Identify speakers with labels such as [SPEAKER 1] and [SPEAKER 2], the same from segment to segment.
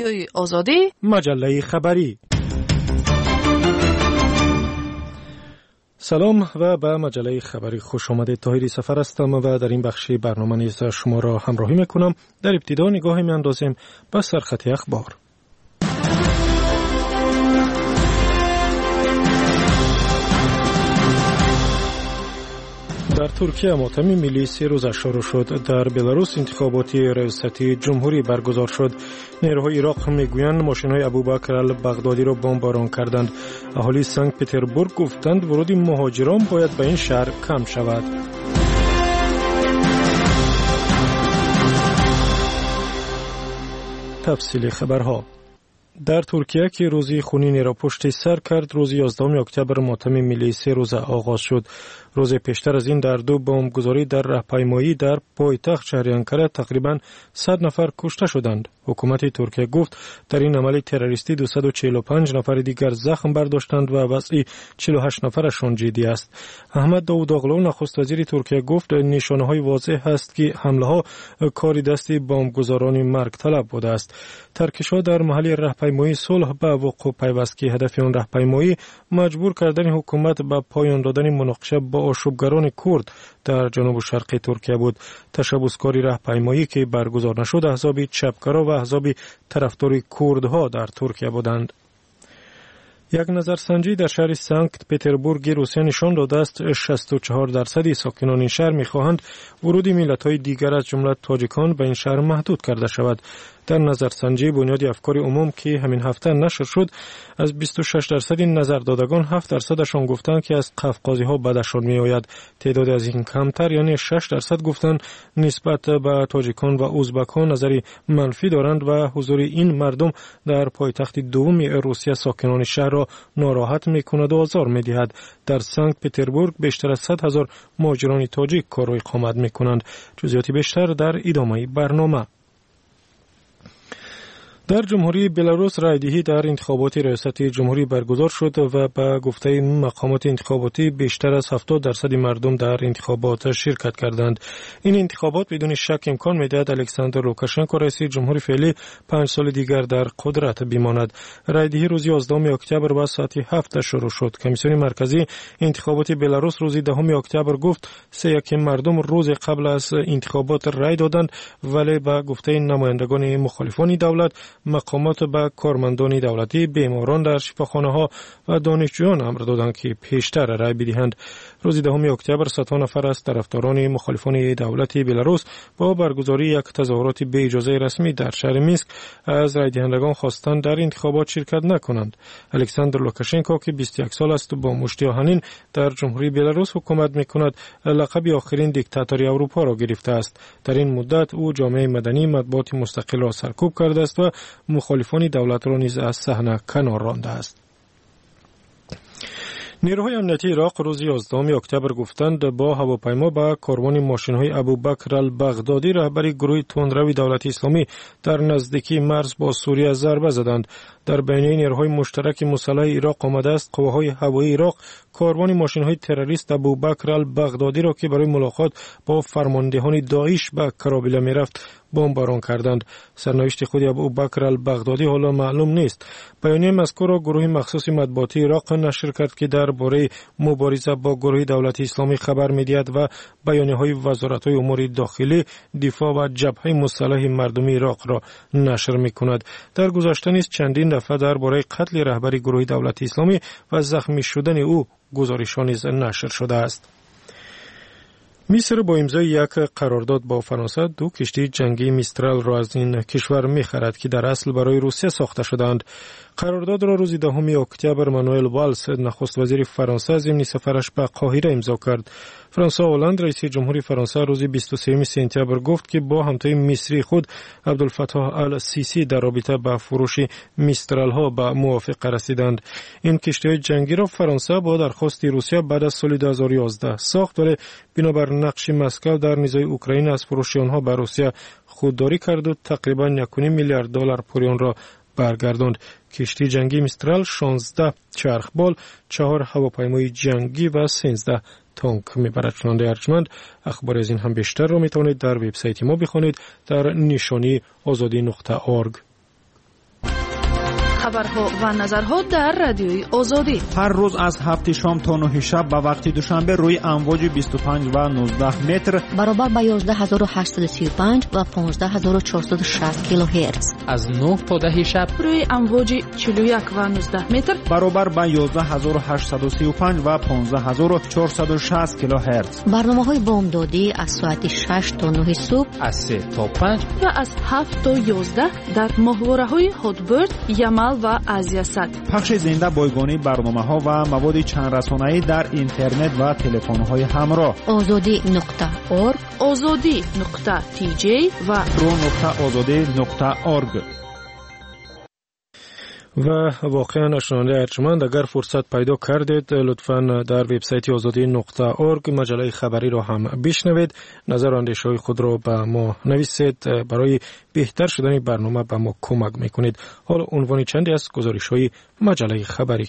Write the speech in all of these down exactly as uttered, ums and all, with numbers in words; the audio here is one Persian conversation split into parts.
[SPEAKER 1] رادیوی آزادی،
[SPEAKER 2] مجله خبری. سلام و به مجله خبری خوش آمدید. طاهری سفر هستم و در این بخش برنامه نیز شما را همراهی میکنم. در ابتدا نگاهی میاندازیم به سرخط اخبار. در ترکیه ماتم ملی سه روزه شروع شد. در بلاروس انتخابات ریاستی جمهوری برگزار شد. نیروهای عراق میگویند ماشین‌های ابوبکر البغدادی را بمباران کردند. اهالی سنت پتربورگ گفتند ورود مهاجران باید به این شهر کم شود. تفصیل خبرها. در ترکیه که روزی خونین را پشت سر کرد، روز یازدهم اکتبر ماتم ملی سه روزه آغاز شد. روز پیشتر از این در دو بمبگذاری در راهپیمایی در پایتخت شهر انکره تقریباً صد نفر کشته شدند. حکومت ترکیه گفت در این عمل تروریستی دویست و چهل و پنج نفر دیگر زخم برداشتند و وضع چهل و هشت نفرشان جدی است. احمد داووداغلو نخست وزیر ترکیه گفت نشانه‌های واضح است که حمله‌ها کار دست بمبگذاران مرگ طلب بوده است. ترکش‌ها در محل راهپیمایی صلح به وقوع پیوست که هدف آن راهپیمایی مجبور کردن حکومت به پایان دادن مناقشه با آشوبگران کرد در جنوب شرق ترکیه بود. تشبثکاری راهپیمایی که برگزار نشد احزاب چپگرا و احزاب طرفدار کردها در ترکیه بودند. یک نظرسنجی در شهر سنت پتربورگ روسیه نشان داده است شصت و چهار درصد ساکنان این شهر می‌خواهند ورود ملت‌های دیگر از جمله تاجیکان به این شهر محدود کرده شود. در نظرسنجی بنیاد افکار عموم که همین هفته نشر شد، از بیست و شش درصد نظر دادگان هفت درصدشان گفتند که از قفقازی‌ها بدشان می‌آید. تعداد از این کمتر یعنی شش درصد گفتند نسبت به تاجیکان و ازبکان نظری منفی دارند و حضور این مردم در پایتخت دوم روسیه ساکنان شهر را ناراحت می‌کند و آزار می‌دهد. در سنت پتربورگ بیشتر از صد هزار مهاجران تاجیک کار و اقامت می‌کنند. جزئیات بیشتر در ادامه برنامه. در جمهوری بلاروس رایدهی در انتخابات ریاستی جمهوری برگزار شد و به گفته مقامات انتخاباتی بیشتر از هفتاد درصد مردم در انتخابات شرکت کردند. این انتخابات بدون شک امکان می‌دهد الکساندر لوکاشنکو رئیس جمهور فعلی پنج سال دیگر در قدرت بماند. رایدهی روز یازدهم اکتبر با ساعت هفت شروع شد. کمیسیون مرکزی انتخابات بلاروس روز دهم اکتبر گفت سه یکم مردم روز قبل از انتخابات رای دادند، ولی به گفته نمایندگان مخالفان دولت مقامات به کارمندان دولتی، بیماران در شفاخانه‌ها و دانشجویان امر دادند که پیشتر رای بدهند. روز دهم اکتبر صدها نفر از طرفداران مخالفان دولتی بلاروس با برگزاری یک تظاهرات بی اجازه رسمی در شهر مینسک از رای دهندگان خواستند در انتخابات شرکت نکنند. الکساندر لوکاشنکو که بیست و یک سال است و با مشتی آهنین در جمهوری بلاروس حکومت می‌کند، لقب آخرین دیکتاتوری اروپا را گرفته است. در این مدت او جامعه مدنی، مطبوعات مستقل را سرکوب کرده است و مخالفان دولت را نیز از صحنه کنار رانده است. نیروهای امنیتی عراق روز یازدهم اکتبر گفتند با هواپیما به کاروان ماشین‌های ابوبکر البغدادی رهبر گروه تندروی دولت اسلامی در نزدیکی مرز با سوریه ضربه زدند. در بیانیه نیروهای مشترک مسلح عراق آمده است قواهای هوایی عراق کاروان ماشین‌های تروریست ابوبکر البغدادی را که برای ملاقات با فرماندهان داعش به کرابلا می‌رفت بمباران کردند. سرنوشت خود ابوبکر البغدادی حالا معلوم نیست. بیانیه مذکور را گروه مخصوص مطبوعاتی عراق نشر کرد که درباره مبارزه با گروه دولت اسلامی خبر می‌دهد و بیانیه‌های وزارت‌های امور داخلی، دفاع و جبهه مسلح مردمی عراق را نشر می‌کند. در گذشته نیز چندین دفعه درباره قتل رهبر گروه دولت اسلامی و زخمی شدن او گزارش‌ها نیز نشر شده است. مصر با امضای یک قرارداد با فرانسه دو کشتی جنگی میسترال را از این کشور می‌خرد که در اصل برای روسیه ساخته شدند. قرارداد را روز دهم اکتبر مانوئل والز نخست وزیر فرانسه ضمن سفرش به قاهره امضا کرد. فرانسوا هلند رئیس جمهور فرانسه روز بیست و سوم سپتامبر گفت که با همتای مصری خود عبدالفتاح السیسی در رابطه با فروش میسترال ها به موافقه رسیدند. این کشتی جنگی را فرانسه با درخواست روسیه بعد از سال دو هزار و یازده ساخت، ولی بنابر نقش مسکو در نزاع اوکراین از فروش آنها به روسیه خودداری کرد و تقریبا یک و نیم میلیارد دلار پول آن را برگرداند. کشتی جنگی میسترال شانزده چرخبال، چهار هواپیمای جنگی و سیزده تانک میبرد. شنونده ارجمند، اخبار از این هم بیشتر را میتوانید در وبسایت ما بخوانید در نشانی آزادی نقطه اورگ.
[SPEAKER 1] خبرها و نظرها در رادیوی آزادی
[SPEAKER 3] هر روز از هفت شام تا نه شب به وقت دوشنبه روی امواج بیست و پنج و نوزده متر
[SPEAKER 4] برابر با یازده هزار و هشتصد و سی و پنج و پانزده هزار و چهارصد و شصت کیلوهرتز
[SPEAKER 5] از نه تا ده شب
[SPEAKER 1] روی امواج چهل و یک و نوزده متر
[SPEAKER 3] برابر با یازده هزار و هشتصد و سی و پنج و پانزده هزار و چهارصد و شصت کیلوهرتز.
[SPEAKER 4] برنامه‌های بامدادی از ساعت شش تا نه صبح،
[SPEAKER 5] از سه تا پنج
[SPEAKER 1] و از هفت تا یازده در ماهواره‌های هاتبرد، یمل و آسیا صد.
[SPEAKER 3] پخش زنده بایگانی برنامه‌ها و مواد چند رسانه‌ای در اینترنت و تلفن‌های همراه.
[SPEAKER 4] آزادی نقطه اورگ،
[SPEAKER 1] آزادی نقطه تی جی و
[SPEAKER 3] رو نقطه آزادی نقطه اورگ.
[SPEAKER 2] و واقعا شنونده ارجمند، اگر فرصت پیدا کردید لطفاً در وبسایت آزادی نقطه اورگ مجله خبری را هم بشنوید. نظر و اندیشه‌های خود را به ما نویسید. برای بهتر شدن برنامه به ما کمک میکنید. حالا عنوان چندی از گزارش‌های مجله خبری.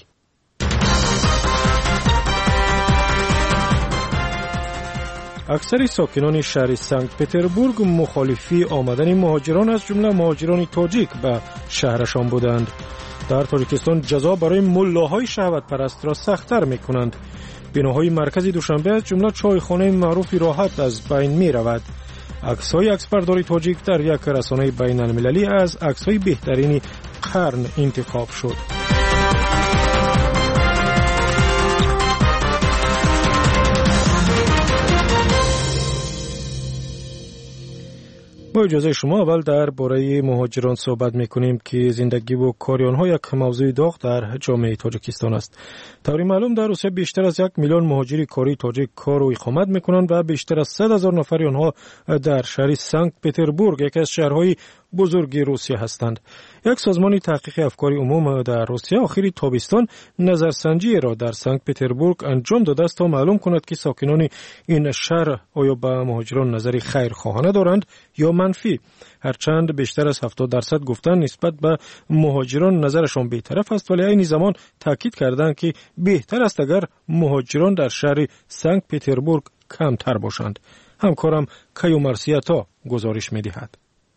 [SPEAKER 2] اکثر ساکنان شهر سنت پتربورگ مخالفی آمدن مهاجران از جمله مهاجران تاجیک به شهرشان بودند. در تاجیکستان جزا برای ملاهای شهوت پرست را سخت‌تر می‌کنند. بناهای مرکزی دوشنبه از جمله چایخانه معروف راحت از بین می‌رود. عکس‌های عکسبرداری تاجیک در یک رسانه بین‌المللی از عکس‌های بهترین قرن انتخاب شد. با اجازه شما اول در باره مهاجران صحبت میکنیم که زندگی و کار آنها یک موضوع داغ در جامعه تاجیکستان است. طوری معلوم در روسیه بیشتر از یک میلیون مهاجر کاری تاجیک کار و اقامت میکنند و بیشتر از صد هزار نفر آنها در شهر سنت پتربورگ، یکی از شهرهای بزرگ روسیه هستند. یک سازمان تحقیق افکار عموم در روسیه آخر تابستان نظرسنجی را در سنت پتربورگ انجام داده است تا معلوم کند که ساکنان این شهر آیا به مهاجران نظری خیرخواهانه دارند یا منفی. هرچند بیشتر از هفتاد درصد گفتند نسبت به مهاجران نظرشان بی‌طرف است، ولی عین زمان تاکید کردند که بهتر است اگر مهاجران در شهر سنت پتربورگ کمتر باشند. همکارم کیو مرسیتا گزارش می‌دهد.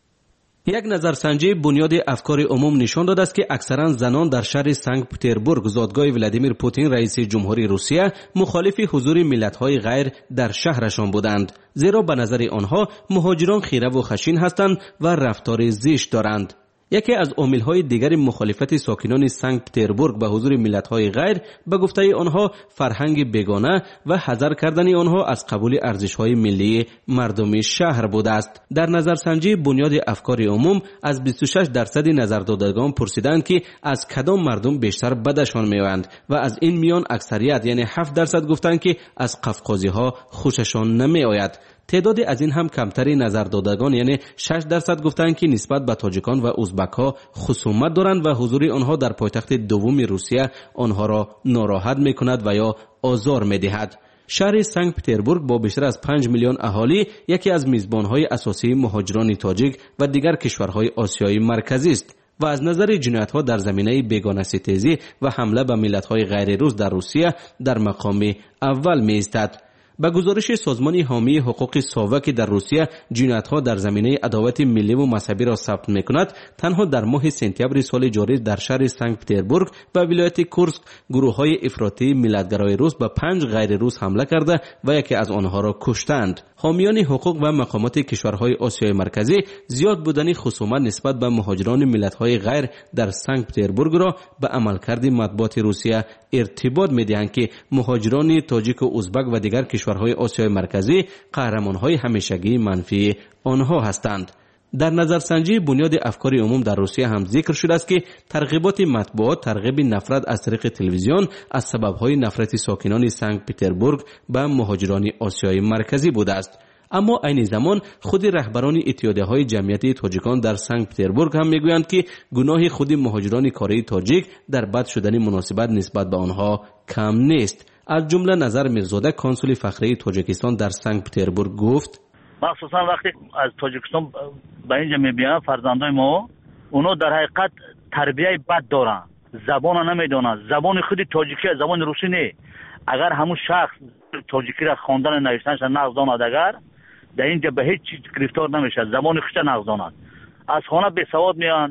[SPEAKER 6] یک نظرسنجی بنیاد افکار عموم نشان داده است که اکثرا زنان در شهر سنت پتربورگ، زادگاه ولادیمیر پوتین رئیس جمهوری روسیه، مخالف حضور ملت‌های غیر در شهرشان بودند، زیرا به نظر آنها مهاجران خیره و خشین هستند و رفتار زشت دارند. یکی از عامل‌های دیگر مخالفت ساکنان سنت پتربورگ به حضور ملت‌های غیر به گفته آنها فرهنگ بیگانه و حذر کردن آنها از قبول ارزش‌های ملی مردم شهر بوده است. در نظرسنجی بنیاد افکار عموم از بیست و شش درصد نظردادگان پرسیدند که از کدام مردم بیشتر بدشان میآیند و از این میان اکثریت یعنی هفت درصد گفتند که از قفقازی‌ها خوششان نمیآید. تعداد از این هم کمتری نظردادگان یعنی شش درصد گفتند که نسبت به تاجیکان و ازبک‌ها خصومت دارند و حضور آنها در پایتخت دوم روسیه آنها را ناراحت می‌کند و یا آزار می‌دهد. شهر سنت پتربورگ با بیشتر از پنج میلیون اهالی یکی از میزبان‌های اساسی مهاجران تاجیک و دیگر کشورهای آسیای مرکزی است و از نظر جنایت‌ها در زمینه بیگانه‌ستیزی و حمله به ملت‌های غیر روس در روسیه در مقام اول می‌ایستد. با گزارش سازمان حامی حقوق ساواک در روسیه، جنایت‌ها در زمینه عداوت ملی و مذهبی را ثبت می‌کند. تنها در ماه سپتامبر سال جاری در شهر سنت پتربورگ و ولایت کورسک گروه‌های افراطی ملت‌گرای روس به پنج غیر روس حمله کرده و یکی از آنها را کشتند. حامیان حقوق و مقامات کشورهای آسیای مرکزی زیاد بودن خصومت نسبت به مهاجران ملت‌های غیر در سنت پتربورگ را به عملکرد مطبوعات روسیه ارتباط می‌دهند که مهاجران تاجیک و ازبک و دیگر کشورهای آسیای مرکزی قهرمان‌های همیشگی منفی آنها هستند. در نظرسنجی بنیاد افکار عموم در روسیه هم ذکر شده است که ترغیبات مطبوعات ترغیب نفرت از طریق تلویزیون از سبب‌های نفرت ساکنان سنت پتربورگ به مهاجران آسیای مرکزی بوده است. اما عین زمان خود رهبران اتحادیه‌های جمعیت تاجیکان در سنت پتربورگ هم میگویند که گناه خود مهاجران کاری تاجیک در بد شدن مناسبت نسبت به آنها کم نیست. از جمله نظر میرزاده کانسول فخری تاجیکستان در سنت پتربورگ گفت:
[SPEAKER 7] مخصوصا وقتی از تاجیکستان به اینجا میبینن فرزندای ما، اونا در حقیقت تربیه بد دارن، زبان نمیدونن، زبان خود تاجیکی زبان روسی نه. اگر همون شخص تاجیکی را خواندن نوشتنش نقض داند، اگر در اینجا به هیچ چیز گرفتار نمیشه، زبان خودش نقض داند. از خانه بی سواد میان،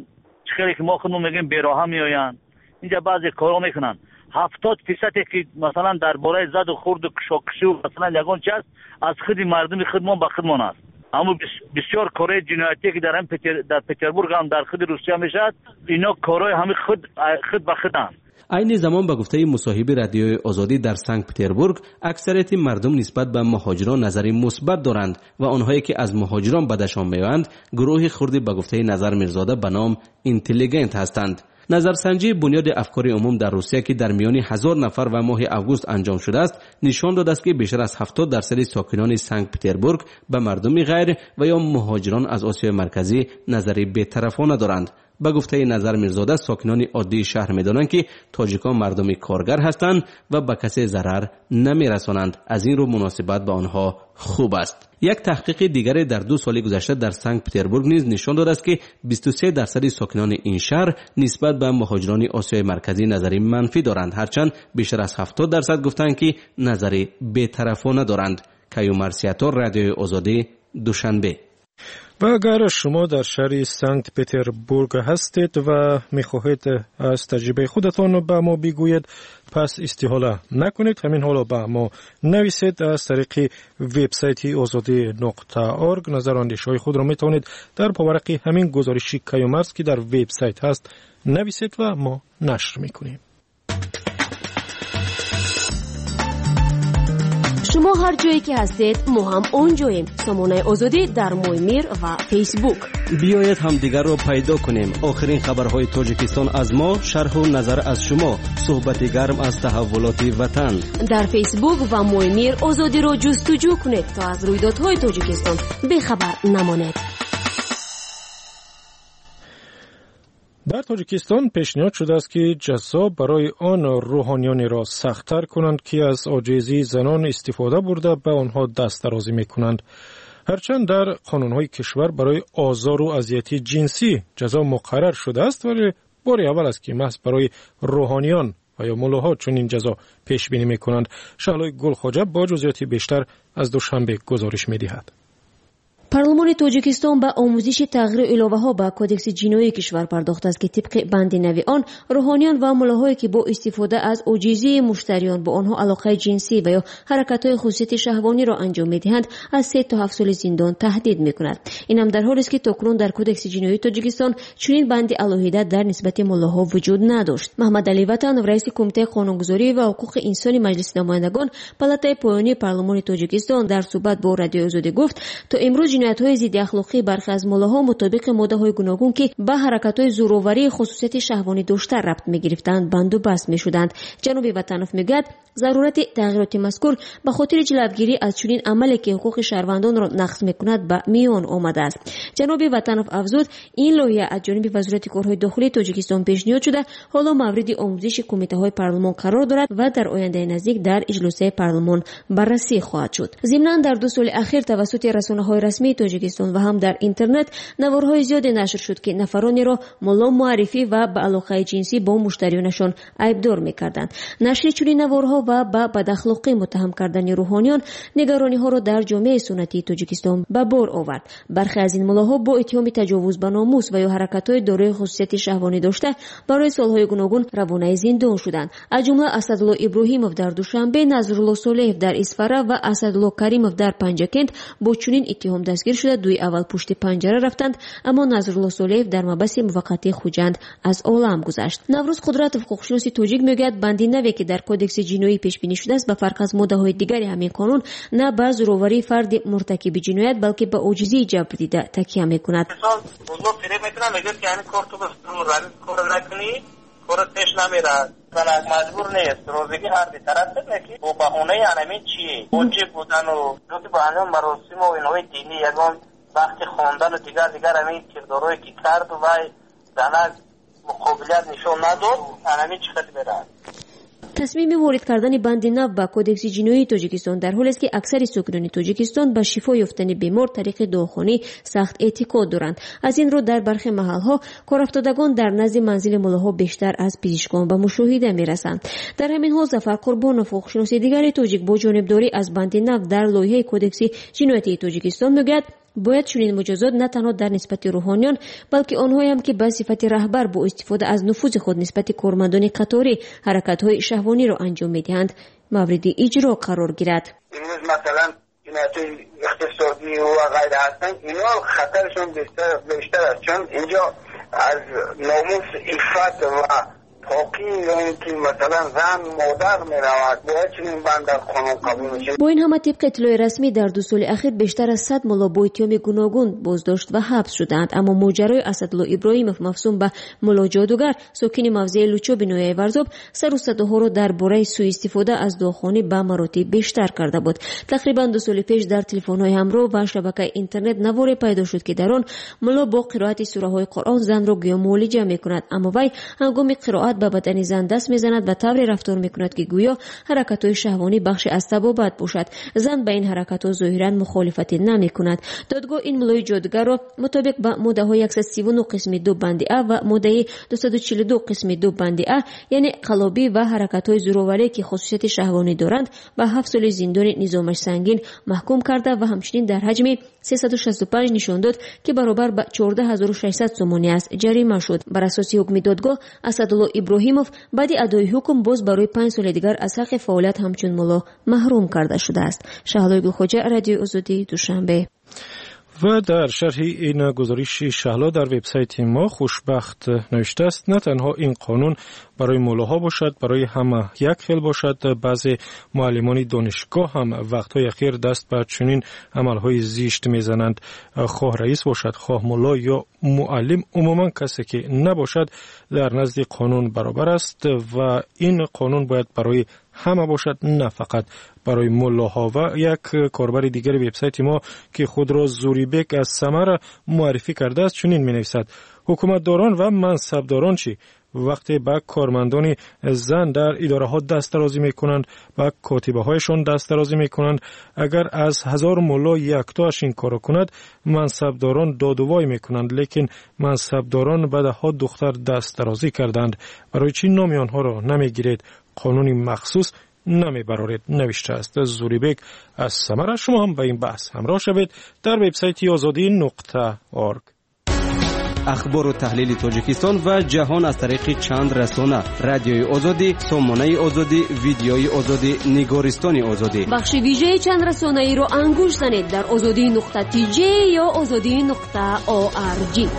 [SPEAKER 7] خیلی که ما خودمون میگیم بیراه میآیند، اینجا بعضی کارا میکنن. هفتاد فیصد که مثلا درباره زد و خورد و کشاکشی و مثلا یگان چیز از خود مردم خودمون به خودمون است. اما بسیار کارهای جنایتی که در هم پتر در پتربورگ هم در خود روسیه میشد، اینا کارهای همه خود خود به خودن.
[SPEAKER 6] عین زمان به گفته مصاحب رادیوی آزادی در سنت پتربورگ، اکثریت مردم نسبت به مهاجران نظری مثبت دارند و آنهایی که از مهاجران بدشان میآیند گروه خردی به گفته نظر میرزاده به نام اینتلیگنت هستند. نظرسنجی بنیاد افکار عموم در روسیه که در میان هزار نفر و ماه اوگوست انجام شده است نشان داده است که بیشتر از هفتاد درصد ساکنان سنت پتربورگ به مردم غیر و یا مهاجران از آسیای مرکزی نظری بی‌طرفانه دارند. به گفته نظر میرزاده ساکنان عادی شهر میدانند که تاجیکان مردم کارگر هستند و به کسی ضرر نمیرسانند. از این رو مناسبت با آنها خوب است. یک تحقیق دیگر در دو سال گذشته در سنت پتربورگ نیز نشان داده است که بیست و سه درصد ساکنان این شهر نسبت به مهاجران آسیای مرکزی نظری منفی دارند، هرچند بیشتر از هفتاد درصد گفتند که نظری بی‌طرفانه دارند. کیومرسیاتور، رادیوی آزادی، دوشنبه.
[SPEAKER 2] و اگر شما در شهر سنت پتربورگ هستید و میخواهید از تجربه خودتان به ما بگویید، پس استحاله نکنید، همین حالا به ما نویسید. از طریق وبسایت آزادی نقطه اورگ نظر اندیشه‌های خود را میتوانید در پاورق همین گزارش کیومرس که در وبسایت هست نویسید و ما نشر میکنیم.
[SPEAKER 8] شما هر جایی که هستید ما هم اونجاییم. سامانه آزادی در مویمیر و فیسبوک.
[SPEAKER 6] بیایید هم دیگر رو پیدا کنیم. آخرین خبرهای تاجیکستان از ما، شرح و نظر از شما، صحبت گرم از تحولات وطن.
[SPEAKER 8] در فیسبوک و مویمیر آزادی رو جستجو کنید تا از رویدادهای تاجیکستان بخبر نمانید.
[SPEAKER 2] در تاجیکستان پیشنهاد شده است که جزا برای آن روحانیانی را سخت‌تر کنند که از عاجزی زنان استفاده برده به آنها دست درازی می‌کنند. هرچند در قانون‌های کشور برای آزار و اذیت جنسی جزا مقرر شده است، ولی بار اول است که محض برای روحانیان و یا ملاها چنین جزا پیش بینی می‌کنند. شعلای گلخواجه با جزئیات بیشتر از دوشنبه گزارش می‌دهد.
[SPEAKER 8] پارلمان تاجیکستان با آموزش تغییر الوه ها به کودکس جنایی کشور پرداخته است که طبق بند نوی آن روحانیان و ملاهایی که با استفاده از عاجزی مشتریان با آنها علاقه جنسی و یا حرکت های خصوصیت شهوانی را انجام میدهند از سه تا هفت سال زندان تهدید میکند. این هم در حالی است که تاکنون در کودکس جنایی تاجیکستان چنین بند علاهیده در نسبت ملاها وجود نداشت. محمد علی وطن، رئیس کمیته قانونگذاری و حقوق انسانی مجلس نمایندگان پالاتای پایانی پارلمان تاجیکستان در صحبت با رادیو آزادی گفت تا امروز جنایت‌های ضد اخلاقی برخی از ملاها مطابق ماده‌های گوناگون که به حرکت‌های زورآوری خصوصیت شهوانی داشته ربط می‌گرفتند بند و بست می‌شدند. جناب وطنов میگوید ضرورت تغییرات مذکور به خاطر جلوگیری از چنین عملی که حقوق شهروندان را نقض می‌کند به میان آمده است. جناب وطنов افزود این لایحه از جانب وزارت کارهای داخلی تاجیکستان پیشنهاد شده، حالا مورد آموزش کمیته‌های پارلمان قرار دارد و در آینده نزدیک در اجلاس پارلمان بررسی خواهد شد. ضمناً در دو سال اخیر توسط رسانه‌های رسمی تاجیکستان و هم در اینترنت نوارهای زیادی نشر شد که نفرانی را ملا معرفی و به علاقه جنسی با مشتریانشان عیبدار می‌کردند. نشر چنین نوارها و به بداخلاقی متهم کردن روحانیان نگرانی‌ها را در جامعه سنتی تاجیکستان به بار آورد. برخی از این ملاها با اتهام تجاوز به ناموس و یا حرکت‌های دارای خصوصیت شهوانی داشته برای سال‌های گوناگون روانه زندان شدند. از جمله اسدالله ابراهیمov در دوشنبه، نظرالله صالح در اسفره و اسدالله کریمov در پنجکند با چنین اتهام دستگیر شده. دوی اول پشت پنجره رفتند، اما نظرالله صالح در مبحث موقتی خوجند از عالم گذشت. نوروز قدرت حقوقشناس تاجیک میگوید بندی نوی که در کودکس جنایی پیش بینی شده است به فرق از ماده‌های دیگری همین قانون نه به زورآوری فرد مرتکب جنایت بلکه به عاجزی جبر دیده تکیه میکند.
[SPEAKER 9] مثلا بزرگ فریب میکنه میگه که یعنی کار تو بس کار نکنی کارت پیش نمیره، من مجبور نیست روزگی هر دی طرف نکی و بهونه انمی چیه اوجه بودن و دوتی با انجام مراسم و اینوی دینی یکان وقتی خواندن و دیگر دیگر همین کردارهایی که کرد و دنگ مقابلیت نشون نداد انمی چقدر برد.
[SPEAKER 8] تصمیم وارد کردن بند نو به کودکس جنایی تاجیکستان در حالی است که اکثر ساکنان تاجیکستان به شفا یافتن بیمار طریق داروخانه سخت اعتقاد دارند. از این رو در برخی محل‌ها کارافتادگان در نزد منزل ملاها بیشتر از پزشکان به مشاهده می‌رسند. در همین حال ظفر قربان حقوقشناس دیگر تاجیک با جانبداری از بند نو در لایحه کودکس جنایتی تاجیکستان میگوید باید چنین مجازات نه تنها در نسبت روحانیان بلکه آنهایی هم که به صفت رهبر با استفاده از نفوذ خود نسبت کارمندان قطاری حرکت‌های شهوانی را انجام می‌دهند مورد اجرا قرار گیرد.
[SPEAKER 9] امروز مثلا جنایت اقتصادی و غیره هستن، اینا خطرشون بیشتر بیشتر است، چون اینجا از ناموس، عفت و پاکی یعنی که مثلا زن مادر می رود باید چنین بند در قانون قبول میشه.
[SPEAKER 8] با این همه طبق اطلاع رسمی در دو سال اخیر بیشتر از صد ملا با اتهام گوناگون بازداشت و حبس شدند، اما ماجرای اسدالله ابراهیموف مفسوم به ملا جادوگر ساکن موضع لوچو بنویه ورزاب سر و صداها را درباره سوء استفاده از داخانی به مراتب بیشتر کرده بود. تقریبا دو سال پیش در تلفن‌های همراه و شبکه اینترنت نواری پیدا شد که در آن ملا با قرائت سوره‌های قرآن زن را گویا معالجه می‌کند، اما وی هنگام قرائت به بدن زن دست میزند و طوری رفتار میکند که گویا حرکت‌های شهوانی بخش از طبابت باشد. زن به این حرکت‌ها ظاهراً مخالفتی نمیکند. دادگاه این ملای جادوگر را مطابق با ماده‌های صد و سی و نه قسم دو بند ا و ماده دویست و چهل و دو قسم دو بند ا یعنی قلابی و حرکت‌های زورآوری که خصوصیت شهوانی دارند به هفت سال زندان نظامش سنگین محکوم کرده و همچنین در حجم سیصد و شصت و پنج نشان داد که برابر به چهارده هزار و ششصد سومانی است جریمه شد. بر اساس حکم دادگاه اسدالله ابراهیموف بعد ادای حکم باز برای پنج سال دیگر از حق فعالیت همچون ملا محروم کرده شده است. شهلا گلخوجه، رادیو آزادی، دوشنبه.
[SPEAKER 2] و در شرح این گزارش شهلا در وبسایت ما خوشبخت نوشته است نه تنها این قانون برای مولاها باشد، برای همه یک خیل باشد. بعضی معلمان دانشگاه هم وقتهای اخیر دست به چنین عملهای زشت میزنند. خواه رئیس باشد، خواه مولا یا معلم، عموما کسی که نباشد در نزد قانون برابر است و این قانون باید برای همه باشد، نه فقط برای ملاها. و یک کاربر دیگر وبسایت ما که خود را زوریبک از سمر معرفی کرده است چنین می‌نویسد: حکومتداران و منصبداران چی؟ وقتی به کارمندان زن در اداره ها دست درازی میکنند و کاتبه هایشان دست درازی میکنند، اگر از هزار ملا یکتاش این کارو کند منصبداران دادوای میکنند، لیکن منصبداران بعدها دختر دست درازی کردند. برای چی نامی آنها را نمیگیرید؟ قانونی مخصوص نمیبرارید، نوشته است زوریبک از سمره. شما هم به این بحث همراه شوید در وبسایت آزادی نقطه اورگ.
[SPEAKER 6] اخبار و تحلیل تاجیکستان و جهان از طریق چند رسانه: رادیوی آزادی، سامانه آزادی، ویدیوی آزادی، نگارستان آزادی.
[SPEAKER 8] بخش ویژه چند رسانه ای را انگوش زنید در آزادی نقطه تی جی یا آزادی نقطه او آر جی.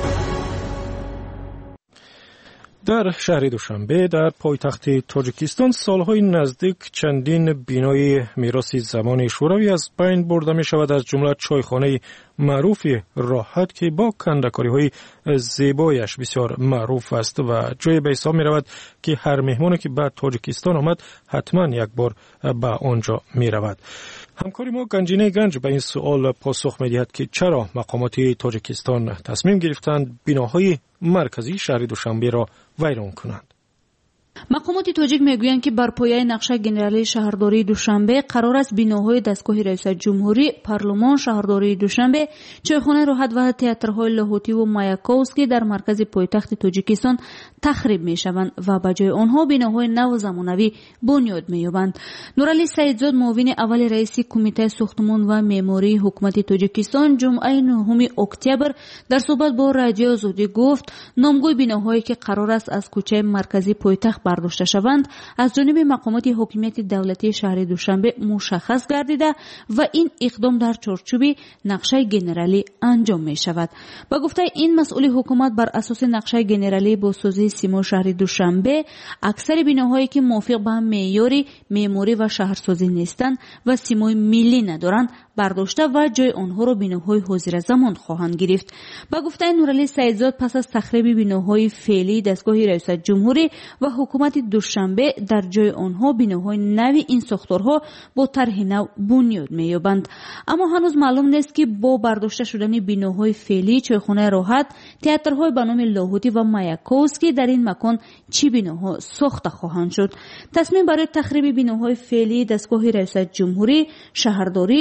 [SPEAKER 2] در شهر دوشنبه در پایتخت تاجیکستان سالهای نزدیک چندین بینای میراث زمان شوروی از بین برده می شود، از جمله چایخانه معروف راحت که با کنده‌کاری های زیبایش بسیار معروف است و جای به حساب می رود که هر مهمانی که به تاجیکستان آمد حتما یک بار به آنجا می رود. همکاری ما گنجینه گنج به این سوال پاسخ می دهد که چرا مقامات تاجیکستان تصمیم گرفتند بیناهای مرکزی شهر دوشنبه را ویران کنند.
[SPEAKER 1] مقامات تاجیک میگویند که بر پایه نقشه گنرالی شهرداری دوشنبه قرار است بیناهای دستگاه رئیس جمهوری، پارلمان شهرداری دوشنبه، چایخانه راحت و تئاترهای لاهوتی و مایاکووسکی در مرکز پایتخت تاجیکستان تخریب میشوند و به جای آنها بیناهای نو و زمانوی بنیاد مییابند. نورعلی سعیدزاد، معاون اول رئیس کمیته ساختمان و معماری حکومت تاجیکستان، جمعه نهم اکتبر در صحبت با رادیو آزادی گفت نامگوی بیناهایی که قرار است از کوچه مرکزی پایتخت برداشته شوند از جانب مقامات حکومت دولتی شهر دوشنبه مشخص گردیده و این اقدام در چارچوب نقشه گنرالی انجام می شود. با گفته این مسئول حکومت بر اساس نقشه گنرالی با سازی سیما شهر دوشنبه اکثر بیناهایی که موافق به معیار معماری و شهرسازی نیستند و سیمای ملی ندارند برداشته و جای آنها را بیناهای حاضر زمان خواهند گرفت. با گفته نورعلی سعیدزاد پس از تخریب بیناهای فعلی دستگاه رئیس جمهوری و حکومت دوشنبه در جای آنها بیناهای نوی این ساختارها با طرح نو بنیاد می‌یابند. اما هنوز معلوم نیست که با برداشته شدن بیناهای فعلی چایخانه راحت، تئاترهای به نام لاهوتی و مایاکووسکی در این مکان چی بیناها ساخته خواهند شد. تصمیم برای تخریب بیناهای فعلی دستگاه رئیس جمهوری، شهرداری، چایخانه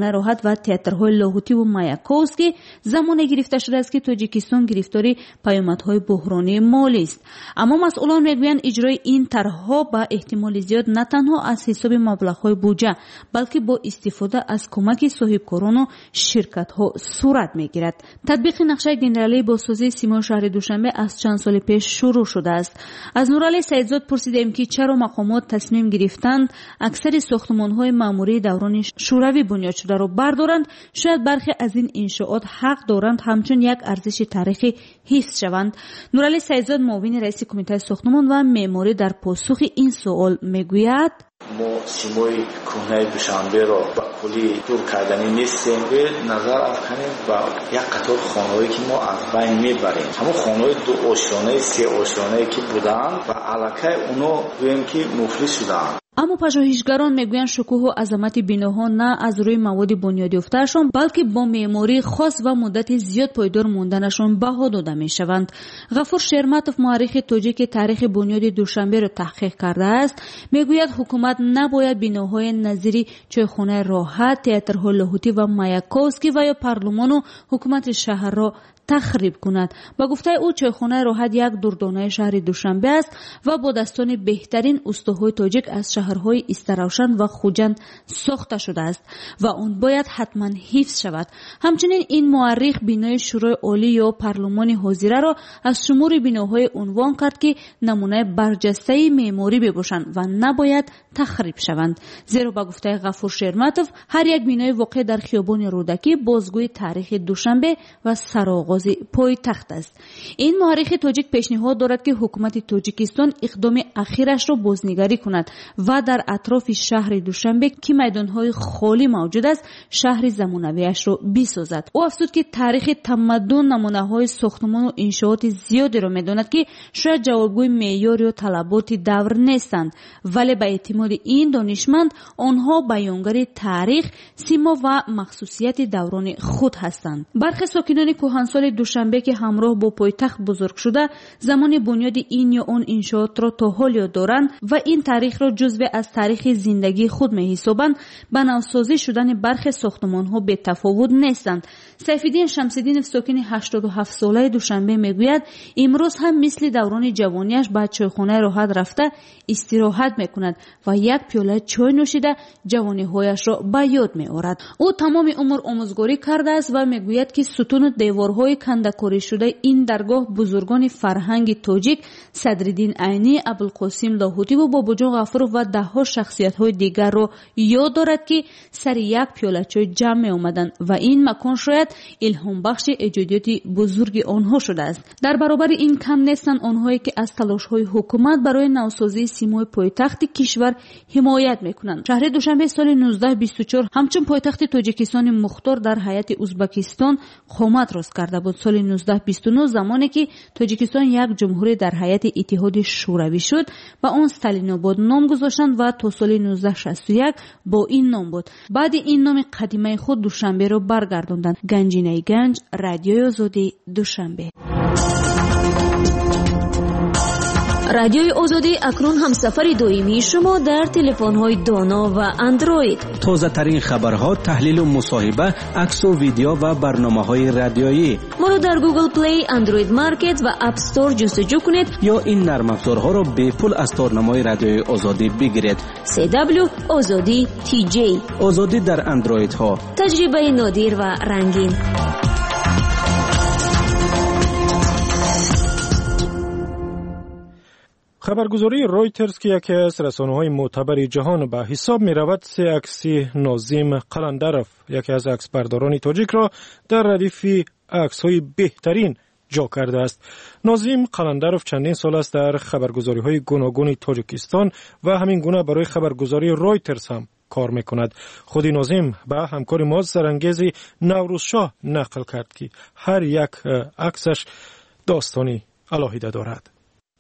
[SPEAKER 1] چایخانه راحت و تئاترهای لاهوتی و مایاکوفسکی زمانی گرفته شده است که تاجیکستان گرفتاری پیامدهای بحرانی مالی است. اما مسئولان میگویند اجرای این طرحها به احتمال زیاد نه تنها از حساب مبلغ‌های بودجه بلکه با استفاده از کمک صاحبکاران و شرکت‌ها صورت میگیرد. تطبیق نقشه گنرالی بازسازی سیمای شهر دوشنبه از چند سال پیش شروع شده است. از نورعلی سیدزاد پرسیدیم که چرا مقامات تصمیم گرفتند اکثر ساختمان‌های معموری دوران شوروی بنیاد شده را بردارند. شاید برخی از این انشاءات حق دارند همچون یک ارزش تاریخی حفظ شوند. نورعلی سیدزاد معاون رئیس کمیته ساختمان و معماری در پاسخ این سوال میگوید:
[SPEAKER 10] ما سیمای کهنه دوشنبه را با کلی دور کردنی نیستیم. به نظر افکنیم و یک قطار خانه‌ای که ما از بین میبریم، همون خانه‌های دو آشیانه سه آشیانه که بودن و علاقه اونا گویم که مفلس شدن.
[SPEAKER 1] اما پژوهشگران میگویند شکوه و عظمت بناها نه از روی مواد بنیادی یافته‌شان بلکه با معماری خاص و مدت زیاد پایدار موندنشان بها داده میشوند. غفور شرمتوف مورخ تاجیک تاریخ بنیاد دوشنبه را تحقیق کرده است. میگوید حکومت نباید بناهای نظیری چایخانه راحت، تئاترهای لاهوتی و مایاکوفسکی و یا پارلمان و حکومت شهر را تخریب کند. با گفته او چایخانه راحت یک دردانه شهر دوشنبه است و با دستان بهترین استوهای تاجیک از شهرهای استراوشن و خوجند ساخته شده است و آن باید حتما حفظ شود. همچنین این مورخ بنای شورای عالی یا پارلمان حاضره را از شمور بناهای عنوان کرد که نمونه برجسته معماری بباشند و نباید تخریب شوند. زیرا با گفته غفور شرمتوف هر یک بنای واقع در خیابان رودکی بازگوی تاریخ دوشنبه و سرآغاز پایتخت است. این مورخ تاجیک پیشنهاد دارد که حکومت تاجیکستان اقدام اخیرش را بازنگری کند و در اطراف شهر دوشنبه که میدانهای خالی موجود است شهر زمانویش را بسازد. او افزود که تاریخ تمدن نمونه‌های ساختمان و انشاءات زیادی را می‌داند که شاید جوابگوی معیار یا طلبات دور نیستند، ولی به اعتماد این دانشمند آنها بیانگر تاریخ، سیما و مخصوصیت دوران خود هستند. برخی ساکنان کهنسال دوشنبه که همراه با پایتخت بزرگ شده زمان بنیاد این یا آن انشاءات را تا حال یاد دارند و این تاریخ را جزو از تاریخ زندگی خود می‌حسابند. به نوسازی شدن برخی ساختمان‌ها به تفاوت نیستند. سیفالدین شمس‌الدین ساکن هشتاد و هفت ساله دوشنبه میگوید امروز هم مثل دوران جوانیش به چایخانه راحت رفته استراحت میکند و یک پیاله چای نوشیده جوانی‌هایش را به یاد می‌آورد. او تمام عمر آموزگاری کرده است و میگوید که ستون و دیوارهای کنده‌کاری شده این درگاه بزرگان فرهنگ تاجیک صدرالدین عینی، ابوالقاسم لاهوتی و باباجان غفورov و ده‌ها شخصیت‌های دیگر را یاد دارد که سر یک پیاله چای جمع می‌آمدند و این مکان شاید الهام بخش ایجادیات بزرگ آنها شده است. در برابر این کم نیستند آنهایی که از تلاش‌های حکومت برای نوسازی سیمای پایتخت کشور حمایت می‌کنند. شهر دوشنبه سال نوزده بیست و چهار همچون پایتخت تاجیکستان مختار در هیئت ازبکستان قامت راست کرده بود. سال نوزده بیست و نه زمانی که تاجیکستان یک جمهوری در هیئت اتحاد شوروی شد با آن استالیناباد نام گذاشتند و تا سال نوزده شصت و یک با این نام بود. بعد این نام قدیمی خود دوشنبه را برگرداندند. گنجینه گنج، رادیوی آزادی، دوشنبه.
[SPEAKER 8] رادیوی آزادی اکنون هم سفر دائمی شما در تلفن‌های دانا و اندروید.
[SPEAKER 6] تازه ترین خبرها، تحلیل و مصاحبه، عکس و ویدیو و برنامه‌های رادیویی.
[SPEAKER 8] ما رو در گوگل پلی، اندروید مارکت و اپ استور جستجو کنید
[SPEAKER 6] یا این نرم افزارها را به پول از تارنمای رادیوی آزادی بگیرید.
[SPEAKER 8] سی دبلیو آزادی تی جی.
[SPEAKER 6] آزادی در اندروید ها.
[SPEAKER 8] تجربه نادر و رنگین.
[SPEAKER 2] خبرگزاری رویترز که یکی از رسانه‌های معتبر جهان به حساب می‌رود، سه عکس ناظم قلندروف، یکی از عکسبرداران تاجیک را در ردیف عکس‌های بهترین جا کرده است. ناظم قلندروف چندین سال است در خبرگزاری‌های گوناگون تاجیکستان و همین گونه برای خبرگزاری رویترز هم کار می‌کند. خود ناظم به همکار ما سرانگیز نوروزشاه نقل کرد که هر یک عکسش داستانی علاهیده دارد.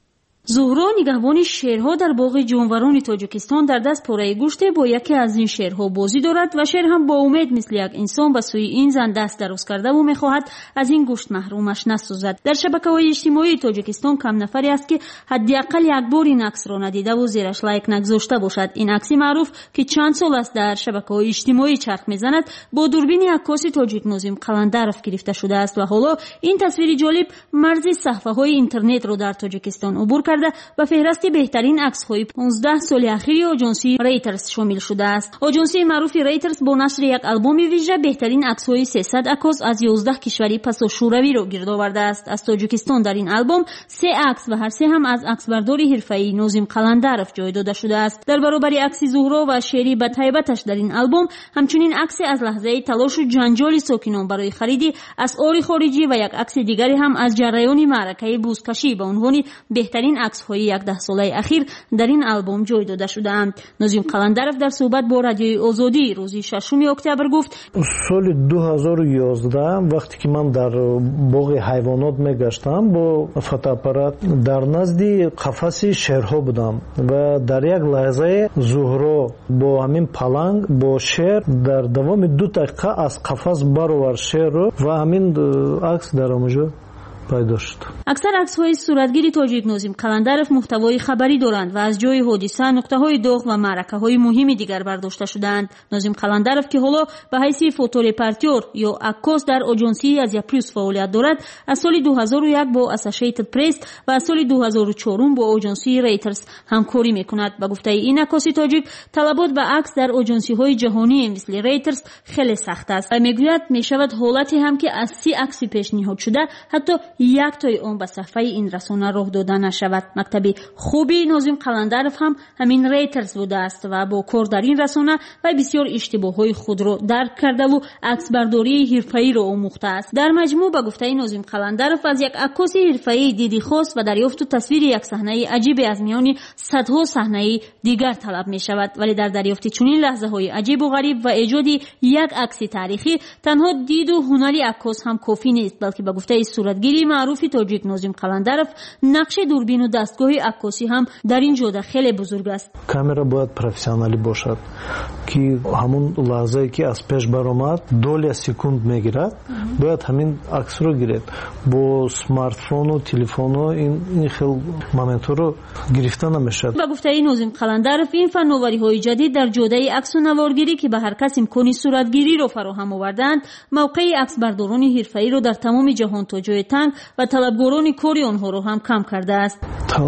[SPEAKER 1] زهرا نگهبان شیرها در باغ جانوران تاجیکستان در دست پاره گوشت با یکی از این شیرها بازی دارد و شیر هم با امید مثل یک انسان به سوی این زن دست دراز کرده و میخواهد از این گوشت محرومش نسازد. در شبکه‌های اجتماعی تاجیکستان کم نفری است که حداقل یک بار این عکس را ندیده و زیرش لایک نگذاشته باشد. این عکس معروف که چند سال است در شبکه‌های اجتماعی چرخ میزند با دوربین عکاس تاجیک ناظم قلندرف گرفته شده است و حالا این تصویر جالب مرز صفحه‌های اینترنت را در تاجیکستان عبور کرده و فهرست بهترین عکس‌های پانزده سال اخیر آژانسی ریترز شامل شده است. آژانسی معروف ریترز با نشر یک آلبوم ویژه بهترین عکس‌های سیصد عکاس از یازده کشوری پس از شوروی را گرد آورده است. از تاجیکستان در این آلبوم سه عکس و هر سه هم از عکسبردار حرفه‌ای ناظم قلندرف جای داده شده است. در برابر عکس زهرا و شعری به طیبتش در این آلبوم همچنین عکس از لحظه تلاش و جنجال ساکنان برای خرید اسعار خارجی و یک عکس دیگری هم از جریان معرکه بوزکشی به عنوان بهترین عکس‌های یک ده ساله اخیر در این آلبوم جای داده شده‌اند. ناظم قلندرف در صحبت با رادیوی آزادی روز ششم اکتبر گفت:
[SPEAKER 11] سال دو هزار و یازده وقتی که من در باغ حیوانات میگشتم با فوتوآپارات در نزد قفس شیرها بودم و در یک لحظه زهرا با همین پلنگ با شیر در دوام دو دقیقه از قفس برآورد شیر رو و همین عکس در اونجا پیدا شد.
[SPEAKER 1] اکثر عکس‌های صورتگیری تاجیک ناظم قلندرف محتوای خبری دارند و از جای حادثه، نقطه‌های داغ و معرکه‌های مهمی دیگر برداشته شدند. ناظم قلندرف که حالا به حیث فوتورپورتر یا عکاس در آژانسی از پلیس فعالیت دارد، از سال دو هزار و یک با اسوسییتد پرس و از سال دو هزار و چهار با آژانسی ریترز همکاری می‌کند. به گفته این عکاس تاجیک، طلبات به عکس در آژانسی‌های جهانی مثل ریترز خیلی سخت است و می‌گوید می‌شود حالتی هم که از سی عکس پیشنهاد شده حتی یک تای اون به صفحه این رسانه راه داده نشود. مکتب خوبی ناظم قلندرف هم همین ریترز بوده است و با کار در این رسانه و بسیار اشتباههای خود را درک کرده و عکس برداری حرفه‌ای را آموخته است. در مجموع به گفته ناظم قلندرف از یک عکاس حرفه‌ای دیدی خاص و دریافت و تصویر یک صحنه عجیب از میان صدها صحنه دیگر طلب می شود، ولی در دریافت چنین لحظه‌های عجیب و غریب و ایجاد یک عکس تاریخی تنها دید و هنری عکاس هم کافی نیست، بلکه به گفته صورتگیری معروف تاجیک ناظم قلندرف نقش دوربین و دستگاه عکاسی هم در این جوده خیلی بزرگ است.
[SPEAKER 11] کامera باید پروفسیونالی باشد که همون لحظه‌ای که از پیش برآمد دوله سکوند میگیرد باید همین عکس رو گیرد. با اسمارت فون و تلفن و این این خیلی مومنت رو گرفته نمیشه.
[SPEAKER 1] با گفته ناظم قلندرف این فناوری‌های جدید در جوده عکس و نوارگیری که به هر کس امکانی صورتگیری رو فراهم آوردند، موقع عکس برداران حرفه‌ای رو در تمام جهان تا جای تنگ و طلبگاران کاری آنها رو هم کم کرده است.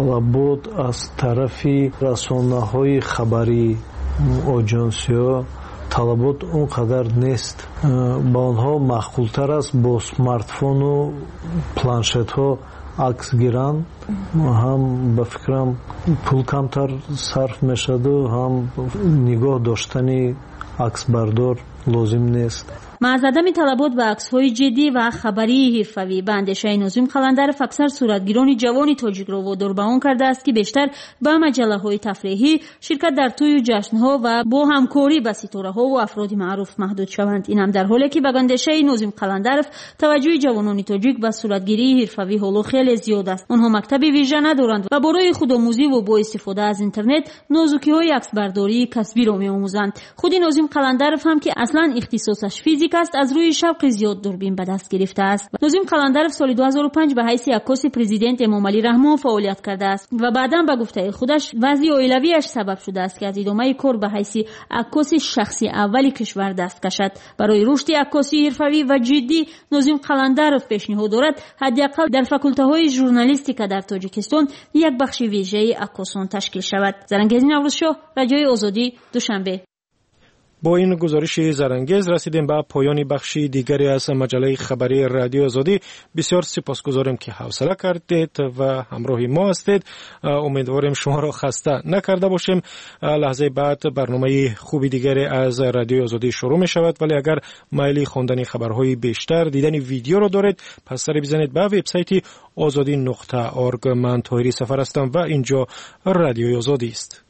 [SPEAKER 11] طلبات از طرف رسانه‌های خبری آژانس‌ها طلبات اونقدر نیست. با آنها معقول‌تر است با اسمارت فون و پلانشت‌ها عکس گیرن، هم به فکرم پول کمتر صرف میشد و هم نگاه داشتنی عکس بردار لازم نیست.
[SPEAKER 1] از عدم طلبات به عکس‌های جدی و خبری حرفه‌ای به اندیشه ناظم قلندرف اکثر صورتگیران جوان تاجیک را وادار به آن کرده است که بیشتر به مجله‌های تفریحی، شرکت در توی و جشن‌ها و با همکاری با ستاره‌ها و افراد معروف محدود شوند. این هم در حالی که به اندیشه ناظم قلندرف توجه جوانان تاجیک به صورتگیری حرفه‌ای حالا خیلی زیاد است. آنها مکتب ویژه ندارند و برای خودآموزی و با استفاده از اینترنت نازکی‌های عکسبرداری کسبی را می‌آموزند. خود ناظم قلندرف هم که اصلاً اختصاصش فیزیک است، از روی شوق زیاد دوربین به دست گرفته است. ناظم قلندرف سال دو هزار و پنج به حیث عکاس پرزیدنت امام علی رحمان فعالیت کرده است و بعداً به گفته خودش وضع عائلویش سبب شده است که از ادامه کار به حیث عکاس شخصی اولی کشور دست کشد. برای رشد عکاسی حرفه‌ای و جدی ناظم قلندرف پیشنهاد دارد حداقل در فاکولته‌های ژورنالیستیک در تاجیکستان یک بخش ویژه عکاسان تشکیل شود. زرنگیز نوروزشاه، رادیوی آزادی، دوشنبه.
[SPEAKER 2] با این گزارش زرنگیز رسیدیم به پایان بخشی دیگری از مجله خبری رادیو آزادی. بسیار سپاسگزاریم که حوصله کردید و همراه ما هستید. امیدواریم شما را خسته نکرده باشیم. لحظه بعد برنامه خوبی دیگری از رادیو آزادی شروع می شود، ولی اگر میل خواندن خبرهای بیشتر، دیدن ویدیو را دارید، پس سری بزنید به وبسایت آزادی نقطه اورگ. من طاهری سفر هستم و اینجا رادیو آزادی است.